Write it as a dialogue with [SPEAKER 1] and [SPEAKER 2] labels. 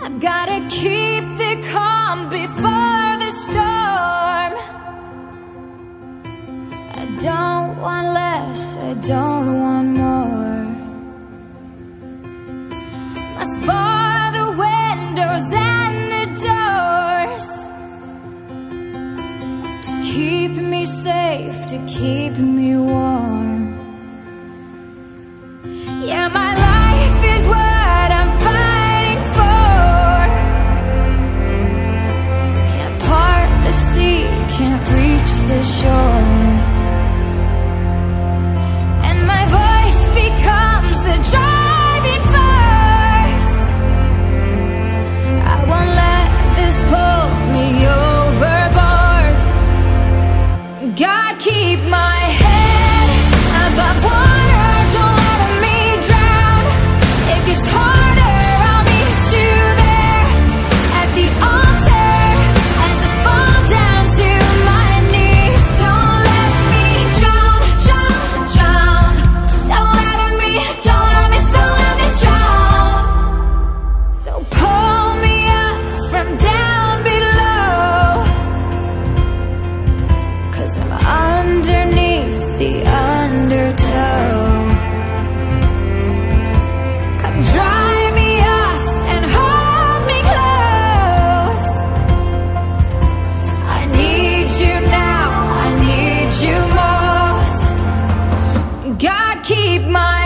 [SPEAKER 1] I've gotta keep the calm before the storm. I don't want less, I don't want more. Must bar the windows and the doors to keep me safe, to keep me warm. Yeah, my life is what I'm fighting for. Can't part the sea, can't reach the shore. And my voice becomes the driving force. I won't let this pull me overboard. God, keep my head above water, don't let me drown. It gets harder, I'll meet you there at the altar as I fall down to my knees. Don't let me drown, drown, drown. Don't let me drown. So pull me up from down below, 'cause I'm underneath the undertow. Come dry me off and hold me close. I need you now, I need you most. God, keep my